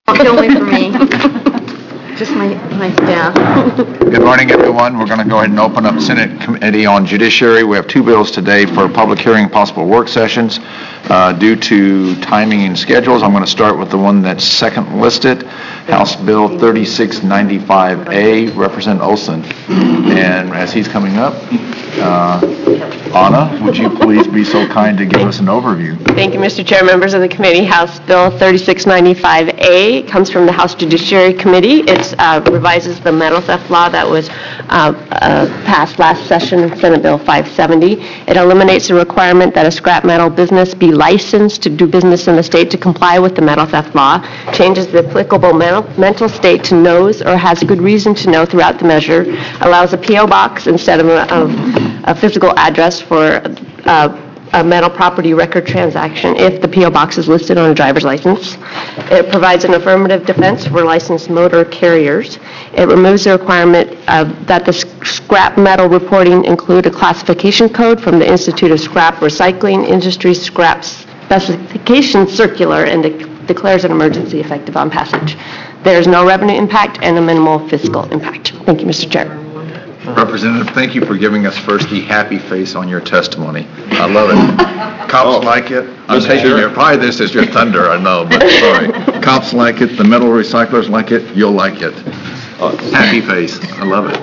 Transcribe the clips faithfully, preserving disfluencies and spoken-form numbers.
Only for me. Just my, my staff. Good morning, everyone. We're going to go ahead and open up Senate Committee on Judiciary. We have two bills today for public hearing and possible work sessions. Uh, due to timing and schedules, I'm going to start with the one that's second listed, House Bill thirty-six ninety-five A, Representative Olson. And as he's coming up, uh, Anna, would you please be so kind to give us an overview? Thank you, Mister Chair, members of the committee. House Bill thirty-six ninety-five A comes from the House Judiciary Committee. It uh, revises the metal theft law that was uh, uh, passed last session, Senate Bill five seventy. It eliminates the requirement that a scrap metal business be licensed to do business in the state to comply with the metal theft law, changes the applicable mental, mental state to knows or has good reason to know throughout the measure, allows a P O box instead of a, a, a physical address for uh, a metal property record transaction if the P O box is listed on a driver's license. It provides an affirmative defense for licensed motor carriers. It removes the requirement of, that the scrap metal reporting include a classification code from the Institute of Scrap Recycling Industry Scrap Specification Circular and de- declares an emergency effective on passage. There is no revenue impact and a minimal fiscal impact. Thank you, Mister Chair. Representative, thank you for giving us first the happy face on your testimony. I love it. Cops oh, like it. I'm taking your, probably this is your thunder, I know, but sorry. Cops like it, the metal recyclers like it, you'll like it. Uh, happy face, I love it.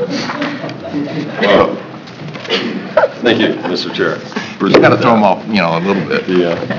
Well, thank you, Mister Chair. Bruce, got to throw them off, you know, a little bit. The, uh,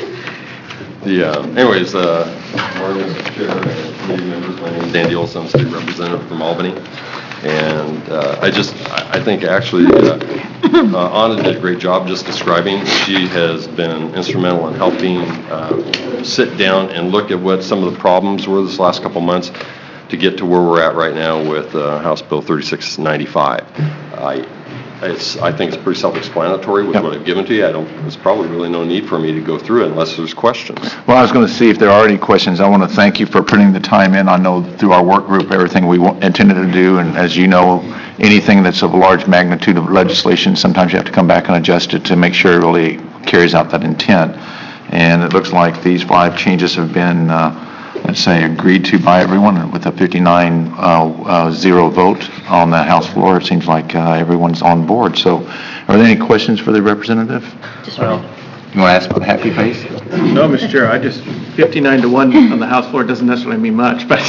the uh, anyways, uh, morning, Mister Chair, and committee members, my name is Dandy Olson, I'm state representative from Albany. And uh, I just, I think actually, uh, uh, Anna did a great job just describing. She has been instrumental in helping uh, sit down and look at what some of the problems were this last couple months to get to where we're at right now with uh, House Bill thirty-six ninety-five. I, it's, I think it's pretty self-explanatory with yep. what I've given to you. I don't, there's probably really no need for me to go through it unless there's questions. Well, I was going to see if there are any questions. I want to thank you for putting the time in. I know through our work group, everything we intended to do, and as you know, anything that's of a large magnitude of legislation, sometimes you have to come back and adjust it to make sure it really carries out that intent. And it looks like these five changes have been, uh, let's say, agreed to by everyone with a fifty-nine zero vote on the House floor. It seems like uh, everyone's on board. So are there any questions for the representative? Just well, you want to ask about the happy face? No, Mister Chair, I just, fifty-nine to one on the House floor doesn't necessarily mean much, but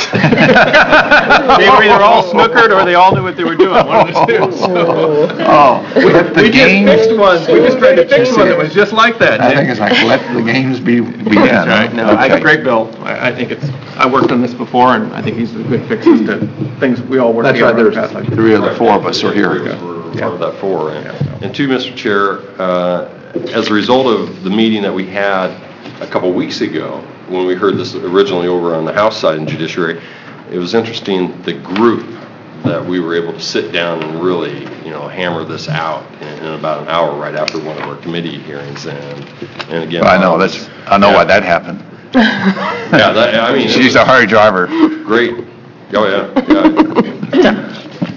they were either all snookered or they all knew what they were doing, one of the two. So. Oh, we, let the we games just fixed one. We just tried to fix one that was just like that. I think it's like, let the games be begin. That's right. No, okay. It's a great bill. I, I think it's, I worked on this before, and I think these are good fixes to things we all work That's together. That's right, there's three of the four of us are here. We're part yeah. of that four. And, yeah. and two, Mister Chair, uh, as a result of the meeting that we had a couple weeks ago, when we heard this originally over on the House side in Judiciary, it was interesting the group that we were able to sit down and really, you know, hammer this out in, in about an hour right after one of our committee hearings. And and again, well, I know that's I know yeah. why that happened. yeah, that, I mean, she's a hurry driver. Great. Oh yeah. yeah.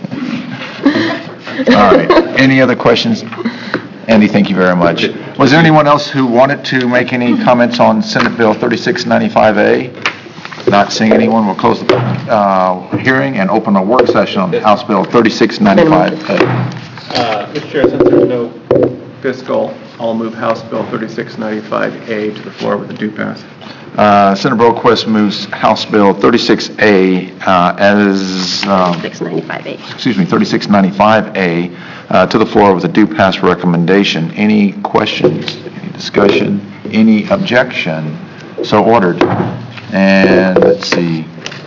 All right. Any other questions? Andy, thank you very much. Was there anyone else who wanted to make any comments on Senate Bill thirty-six ninety-five A? Not seeing anyone, we'll close the uh, hearing and open a work session on House Bill thirty-six ninety-five A. Uh, Mister Chair, since there's no fiscal, I'll move House Bill thirty-six ninety-five A to the floor with a due pass. Uh, Senator Broquist moves House Bill thirty-six A uh, as um, thirty-six ninety-five A. Excuse me, thirty-six ninety-five A uh, to the floor with a due pass recommendation. Any questions? Any discussion? Any objection? So ordered. And let's see.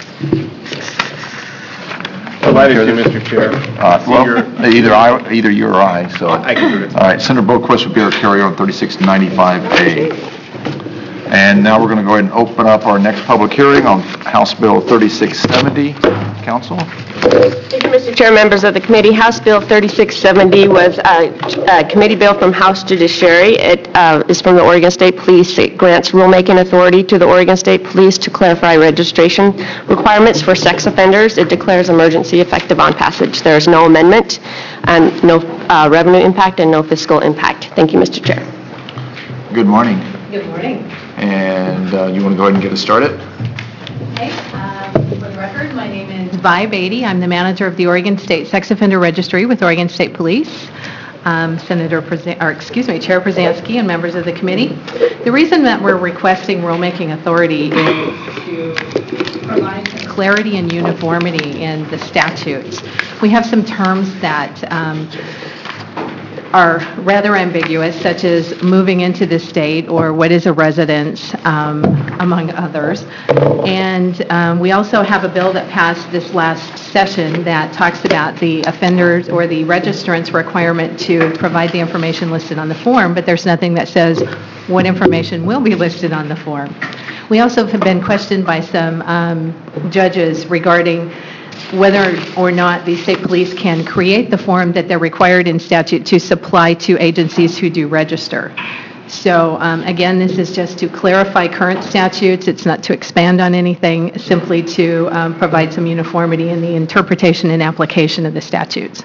Provided to Mister Chair. Uh, well, either I, either you or I. So I can do it. All right, Senator Broquist will be our carrier on thirty-six ninety-five A. And now we're going to go ahead and open up our next public hearing on House Bill thirty-six seventy. Council? Thank you, Mister Chair, members of the committee. House Bill thirty-six seventy was a, a committee bill from House Judiciary. It uh, is from the Oregon State Police. It grants rulemaking authority to the Oregon State Police to clarify registration requirements for sex offenders. It declares emergency effective on passage. There is no amendment and no uh, revenue impact and no fiscal impact. Thank you, Mister Chair. Good morning. Good morning. And uh, you want to go ahead and get us started? Okay, um, for the record, my name is Vi Beatty. I'm the manager of the Oregon State Sex Offender Registry with Oregon State Police. Um, Senator, Przan- or excuse me, Chair Przanski and members of the committee. The reason that we're requesting rulemaking authority is to provide some clarity and uniformity in the statutes. We have some terms that um, are rather ambiguous, such as moving into the state or what is a residence, um, among others. And um, we also have a bill that passed this last session that talks about the offenders or the registrant's requirement to provide the information listed on the form, but there's nothing that says what information will be listed on the form. We also have been questioned by some um, judges regarding whether or not the state police can create the form that they're required in statute to supply to agencies who do register. So um, again, this is just to clarify current statutes. It's not to expand on anything, simply to um, provide some uniformity in the interpretation and application of the statutes.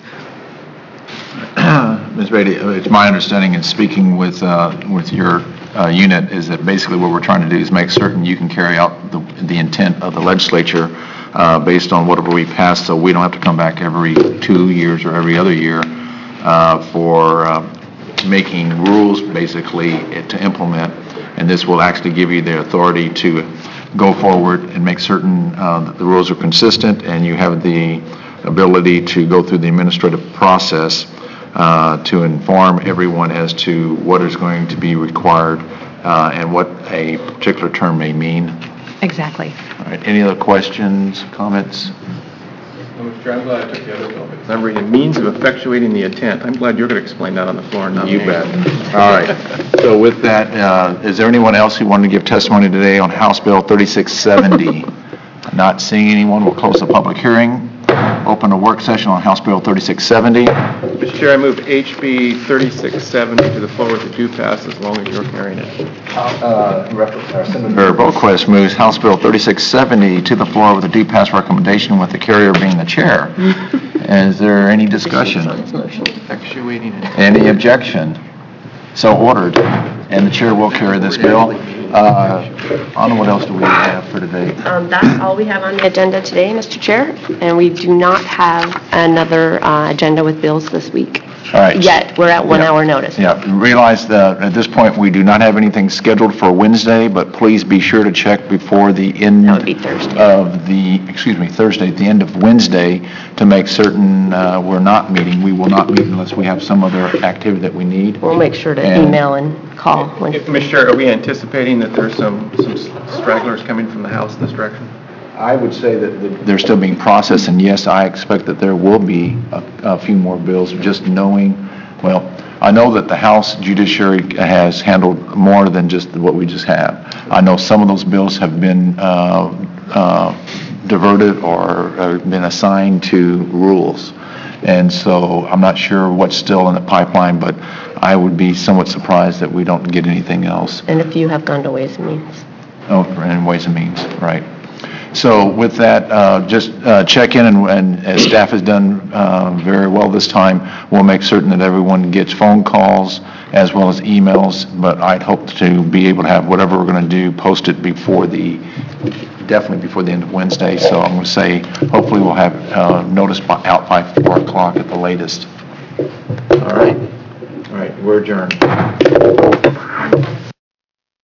Miz Beatty, it's my understanding in speaking with, uh, with your uh, unit is that basically what we're trying to do is make certain you can carry out the, the intent of the legislature uh, based on whatever we pass, so we don't have to come back every two years or every other year uh, for uh, making rules basically to implement, and this will actually give you the authority to go forward and make certain uh, that the rules are consistent, and you have the ability to go through the administrative process uh, to inform everyone as to what is going to be required uh, and what a particular term may mean. Exactly. All right, any other questions, comments? Mister Chair, I'm glad I took the other bill, because I'm reading means of effectuating the intent. I'm glad you're going to explain that on the floor, not me. You bet. All right. So with that, uh, is there anyone else who wanted to give testimony today on House Bill thirty-six seventy? Not seeing anyone, we'll close the public hearing. Open a work session on House Bill thirty-six seventy. Mister Chair, I move H B thirty-six seventy to the floor with a due pass as long as you're carrying it. Senator Boquist moves House Bill thirty-six seventy to the floor with a due pass recommendation, with the carrier being the chair. Is there any discussion? Effectuating it. Any objection? So ordered, and the chair will carry this bill. Uh, Anna, what else do we have for today? Um, That's all we have on the agenda today, Mister Chair, and we do not have another uh, agenda with bills this week. All right. Yet, we're at one Yeah. hour notice. Yeah, realize that at this point, we do not have anything scheduled for Wednesday, but please be sure to check before the end That would be Thursday. of the, excuse me, Thursday, at the end of Wednesday, to make certain uh, we're not meeting. We will not meet unless we have some other activity that we need. We'll make sure to And- email and call when. Mister Chair, are we anticipating that there's some some stragglers coming from the House in this direction? I would say that the- they're still being processed, and yes, I expect that there will be a a few more bills, just knowing, well, I know that the House Judiciary has handled more than just what we just have. I know some of those bills have been uh, uh, diverted or uh, been assigned to rules, and so I'm not sure what's still in the pipeline, but I would be somewhat surprised that we don't get anything else. And a few have gone to Ways and Means. Oh, and Ways and Means, right. So with that, uh, just uh, check in, and, and as staff has done uh, very well this time, we'll make certain that everyone gets phone calls as well as emails, but I'd hope to be able to have whatever we're going to do posted before the, definitely before the end of Wednesday. So I'm going to say, hopefully we'll have uh, notice by, out by four o'clock at the latest. All right. All right, we're adjourned.